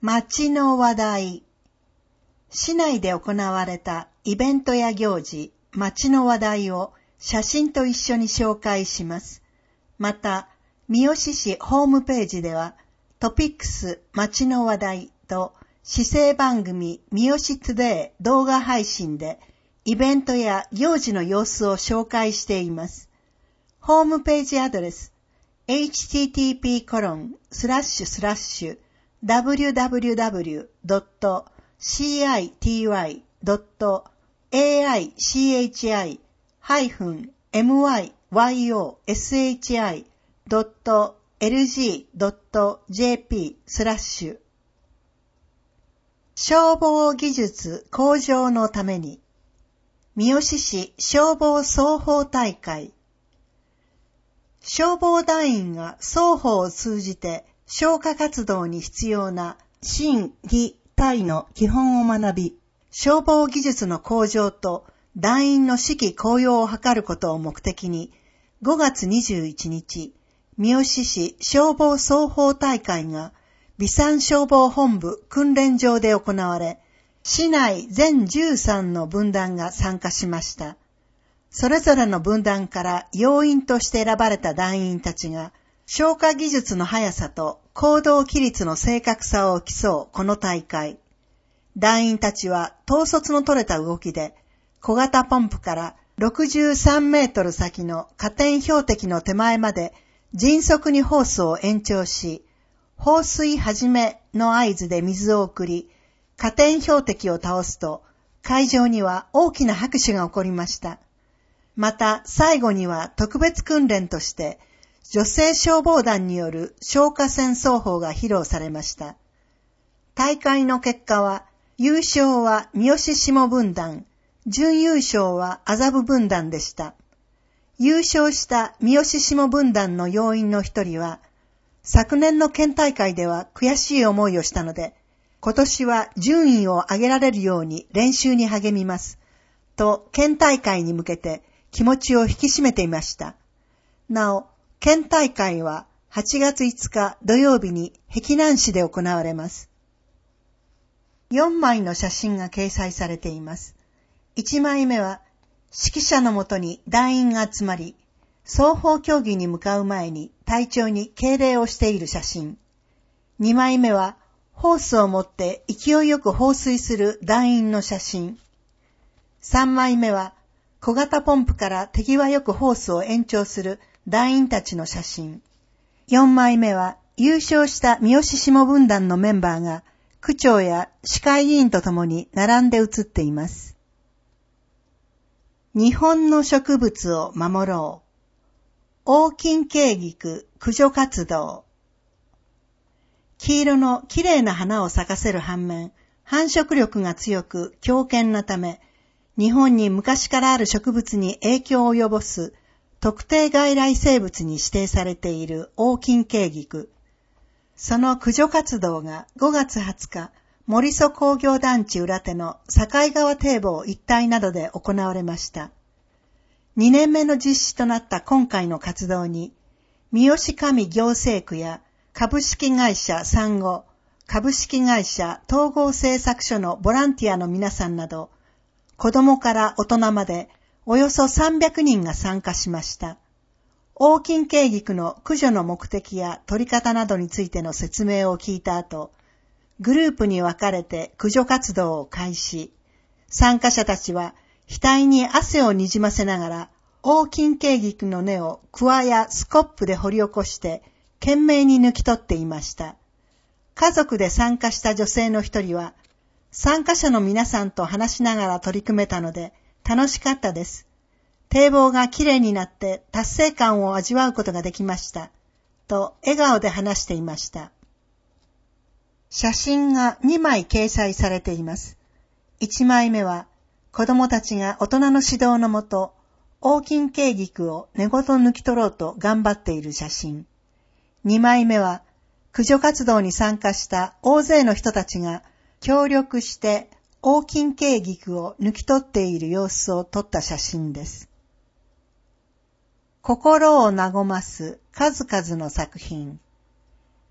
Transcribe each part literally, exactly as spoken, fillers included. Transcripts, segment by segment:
街の話題。市内で行われたイベントや行事、街の話題を写真と一緒に紹介します。また、三好市ホームページでは、トピックス街の話題と市政番組三好トゥデイ動画配信でイベントや行事の様子を紹介しています。ホームページアドレス エイチティーティーピーコロンスラッシュスラッシュダブリューダブリューダブリュードットシーアイティーワイドットエーアイシーエイチアイハイフンエムワイワイオーエスエイチアイドットエルジードットジェーピースラッシュ消防技術向上のために三好市消防双方大会。消防団員が双方を通じて消火活動に必要な心技体の基本を学び、消防技術の向上と団員の士気高揚を図ることを目的に、ごがつにじゅういちにち、三好市消防双方大会が備産消防本部訓練場で行われ、市内全じゅうさんの分団が参加しました。それぞれの分団から要員として選ばれた団員たちが、消火技術の速さと行動規律の正確さを競うこの大会。団員たちは統率の取れた動きで、小型ポンプからろくじゅうさんメートル先の火点標的の手前まで迅速にホースを延長し、放水始めの合図で水を送り、火点標的を倒すと、会場には大きな拍手が起こりました。また最後には特別訓練として、女性消防団による消火栓奏法が披露されました。大会の結果は、優勝は三好下分団、準優勝は麻布分団でした。優勝した三好下分団の要員の一人は、昨年の県大会では悔しい思いをしたので、今年は順位を上げられるように練習に励みます。と、県大会に向けて気持ちを引き締めていました。なお、県大会ははちがついつか土曜日に碧南市で行われます。よんまいの写真が掲載されています。いちまいめは、指揮者のもとに団員が集まり、双方競技に向かう前に隊長に敬礼をしている写真。にまいめは、ホースを持って勢いよく放水する団員の写真。さんまいめは、小型ポンプから手際よくホースを延長する団員たちの写真。よんまいめは、優勝した三好下分団のメンバーが、区長や市会議員と共に並んで写っています。日本の植物を守ろう。黄金茎菊駆除活動。黄色のきれいな花を咲かせる反面、繁殖力が強く強健なため、日本に昔からある植物に影響を及ぼす特定外来生物に指定されている黄金茎菊。その駆除活動がごがつはつか、森曽工業団地裏手の境川堤防一帯などで行われました。にねんめの実施となった今回の活動に、三好上行政区や株式会社産後、株式会社統合製作所のボランティアの皆さんなど、子供から大人までおよそさんびゃくにんが参加しました。黄金茎菊の駆除の目的や取り方などについての説明を聞いた後、グループに分かれて駆除活動を開始。参加者たちは額に汗をにじませながら、黄金茎菊の根をクワやスコップで掘り起こして懸命に抜き取っていました。家族で参加した女性の一人は、参加者の皆さんと話しながら取り組めたので楽しかったです。堤防がきれいになって達成感を味わうことができました。と笑顔で話していました。写真がにまい掲載されています。いちまいめは子供たちが大人の指導のもと、黄金茎菊を根ごと抜き取ろうと頑張っている写真。にまいめは駆除活動に参加した大勢の人たちが協力して黄金茎菊を抜き取っている様子を撮った写真です。心を和ます数々の作品。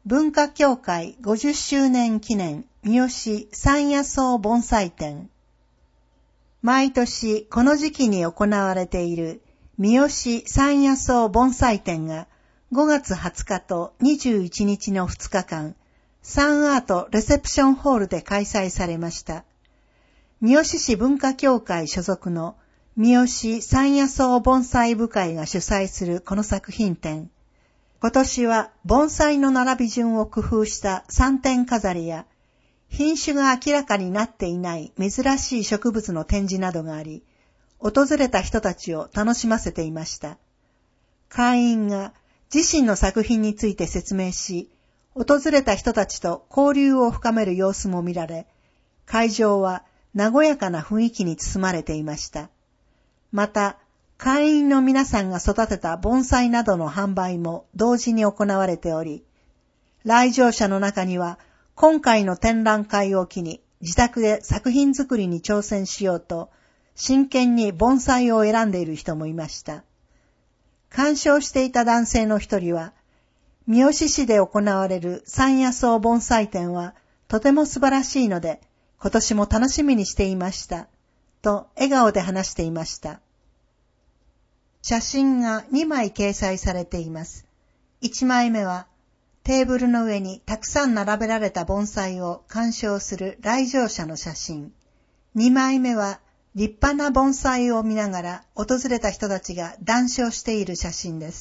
文化協会ごじゅっしゅうねん記念三好山野草盆栽展。毎年この時期に行われている三好山野草盆栽展がごがつはつかとにじゅういちにちのふつかかん、サンアートレセプションホールで開催されました。三好市文化協会所属の三好山野草盆栽部会が主催するこの作品展。今年は盆栽の並び順を工夫した三点飾りや品種が明らかになっていない珍しい植物の展示などがあり、訪れた人たちを楽しませていました。会員が自身の作品について説明し、訪れた人たちと交流を深める様子も見られ、会場は和やかな雰囲気に包まれていました。また、会員の皆さんが育てた盆栽などの販売も同時に行われており、来場者の中には今回の展覧会を機に自宅で作品作りに挑戦しようと真剣に盆栽を選んでいる人もいました。鑑賞していた男性の一人は、三好市で行われる山野草盆栽展はとても素晴らしいので今年も楽しみにしていましたと笑顔で話していました。写真がにまい掲載されています。いちまいめはテーブルの上にたくさん並べられた盆栽を鑑賞する来場者の写真。にまいめは立派な盆栽を見ながら訪れた人たちが談笑している写真です。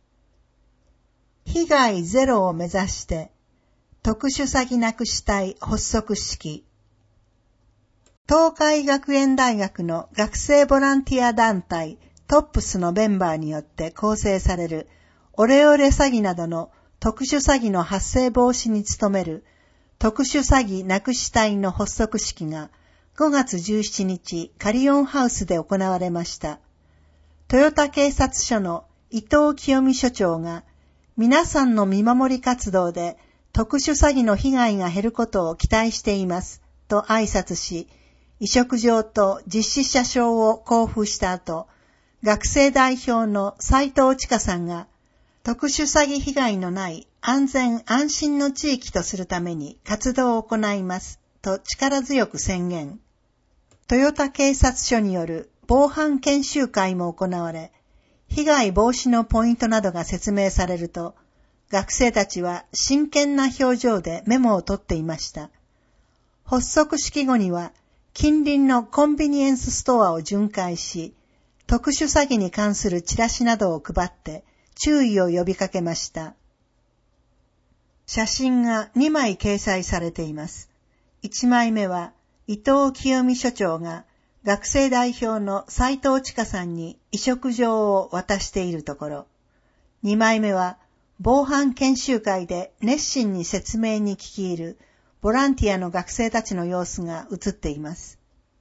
被害ゼロを目指して特殊詐欺なくしたい発足式。東海学園大学の学生ボランティア団体トップスのメンバーによって構成されるオレオレ詐欺などの特殊詐欺の発生防止に努める特殊詐欺なくし隊の発足式がごがつじゅうしちにちカリオンハウスで行われました。豊田警察署の伊藤清美署長が皆さんの見守り活動で特殊詐欺の被害が減ることを期待していますと挨拶し、委嘱状と実施者証を交付した後、学生代表の斉藤千佳さんが特殊詐欺被害のない安全安心の地域とするために活動を行いますと力強く宣言。豊田警察署による防犯研修会も行われ、被害防止のポイントなどが説明されると、学生たちは真剣な表情でメモを取っていました。発足式後には近隣のコンビニエンスストアを巡回し、特殊詐欺に関するチラシなどを配って注意を呼びかけました。写真がにまい掲載されています。いちまいめは伊藤清美署長が学生代表の斉藤千佳さんに委嘱状を渡しているところ、にまいめは防犯研修会で熱心に説明に聞き入るボランティアの学生たちの様子が映っています。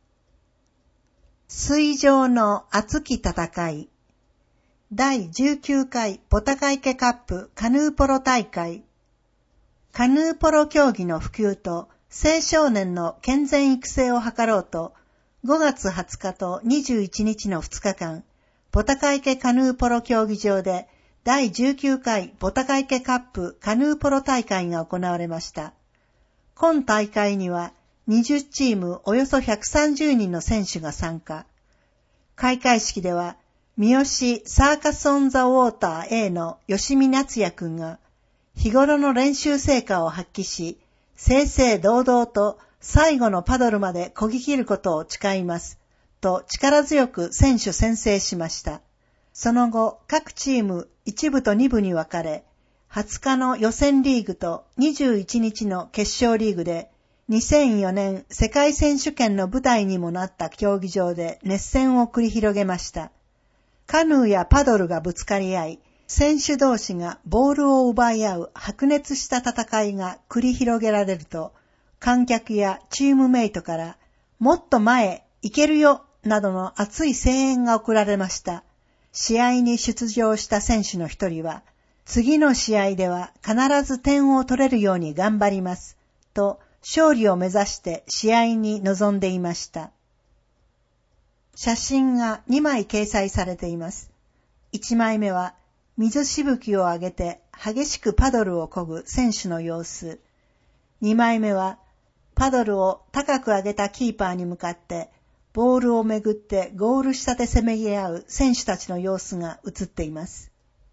水上の熱き戦い。だいじゅうきゅうかいポタカイケカップカヌーポロ大会。カヌーポロ競技の普及と青少年の健全育成を図ろうと、ごがつはつかとにじゅういちにちのふつかかん、ポタカイケカヌーポロ競技場でだいじゅうきゅうかいポタカイケカップカヌーポロ大会が行われました。今大会にはにじゅうチームおよそひゃくさんじゅうにんの選手が参加。開会式では、三好サーカスオンザウォーター A の吉見夏也くんが、日頃の練習成果を発揮し、正々堂々と最後のパドルまで漕ぎ切ることを誓います、と力強く選手宣誓しました。その後、各チームいちぶとにぶに分かれ、はつかの予選リーグとにじゅういちにちの決勝リーグで、にせんよねん世界選手権の舞台にもなった競技場で熱戦を繰り広げました。カヌーやパドルがぶつかり合い、選手同士がボールを奪い合う白熱した戦いが繰り広げられると、観客やチームメイトからもっと前行けるよなどの熱い声援が送られました。試合に出場した選手の一人は、次の試合では必ず点を取れるように頑張りますと、勝利を目指して試合に臨んでいました。写真がにまい掲載されています。いちまいめは水しぶきを上げて激しくパドルを漕ぐ選手の様子。にまいめはパドルを高く上げたキーパーに向かってボールをめぐってゴール下でせめぎ合う選手たちの様子が映っています。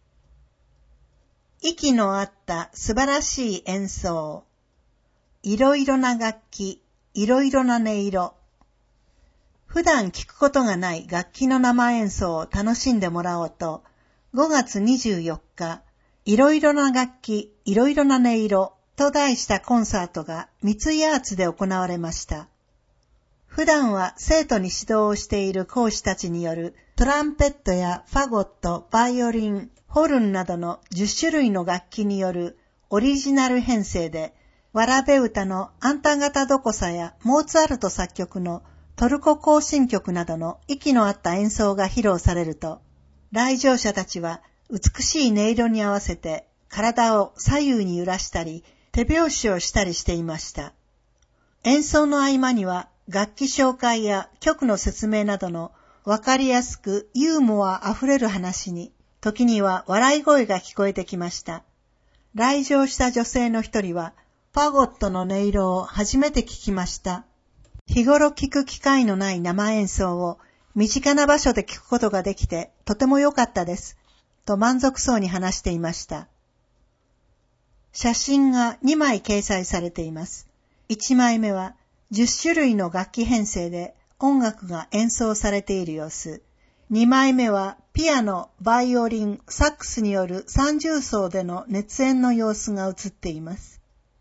息の合った素晴らしい演奏。いろいろな楽器、いろいろな音色。普段聞くことがない楽器の生演奏を楽しんでもらおうと、ごがつにじゅうよっか、いろいろな楽器、いろいろな音色と題したコンサートが三井アーツで行われました。普段は生徒に指導をしている講師たちによるトランペットやファゴット、バイオリン、ホルンなどのじゅっしゅるいの楽器によるオリジナル編成で、わらべ歌のあんたがたどこさやモーツァルト作曲のトルコ行進曲などの息の合った演奏が披露されると、来場者たちは美しい音色に合わせて体を左右に揺らしたり、手拍子をしたりしていました。演奏の合間には楽器紹介や曲の説明などのわかりやすくユーモアあふれる話に、時には笑い声が聞こえてきました。来場した女性の一人は、ファゴットの音色を初めて聞きました。日頃聞く機会のない生演奏を身近な場所で聞くことができてとても良かったです。と満足そうに話していました。写真がにまい掲載されています。いちまいめはじゅっしゅるいの楽器編成で音楽が演奏されている様子。にまいめはピアノ、バイオリン、サックスによる三重奏での熱演の様子が映っています。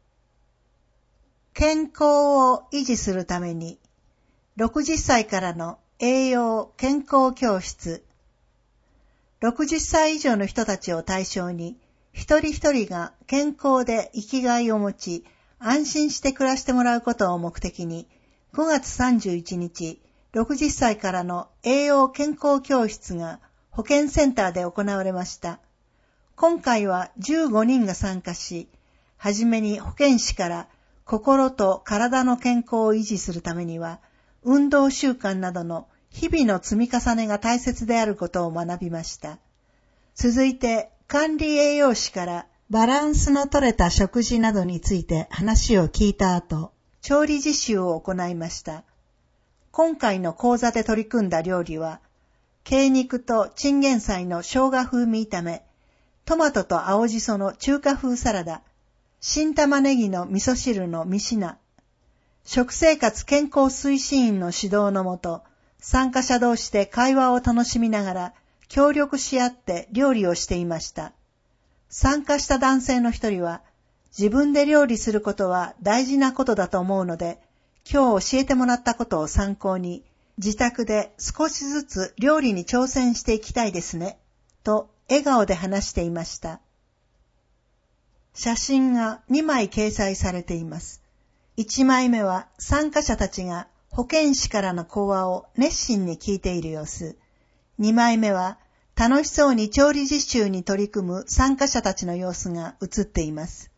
健康を維持するために、ろくじゅっさいからの栄養健康教室。ろくじゅっさい以上の人たちを対象に、一人一人が健康で生きがいを持ち、安心して暮らしてもらうことを目的に、ごがつさんじゅういちにち、ろくじゅっさいからの栄養健康教室が保健センターで行われました。今回はじゅうごにんが参加し、はじめに保健師から心と体の健康を維持するためには、運動習慣などの日々の積み重ねが大切であることを学びました。続いて、管理栄養士からバランスの取れた食事などについて話を聞いた後、調理実習を行いました。今回の講座で取り組んだ料理は、鶏肉とチンゲン菜の生姜風味炒め、トマトと青じその中華風サラダ、新玉ねぎの味噌汁のみ品、食生活健康推進員の指導のもと、参加者同士で会話を楽しみながら、協力し合って料理をしていました。参加した男性の一人は、自分で料理することは大事なことだと思うので、今日教えてもらったことを参考に、自宅で少しずつ料理に挑戦していきたいですね、と笑顔で話していました。写真がにまい掲載されています。いちまいめは参加者たちが保健師からの講話を熱心に聞いている様子。にまいめは楽しそうに調理実習に取り組む参加者たちの様子が映っています。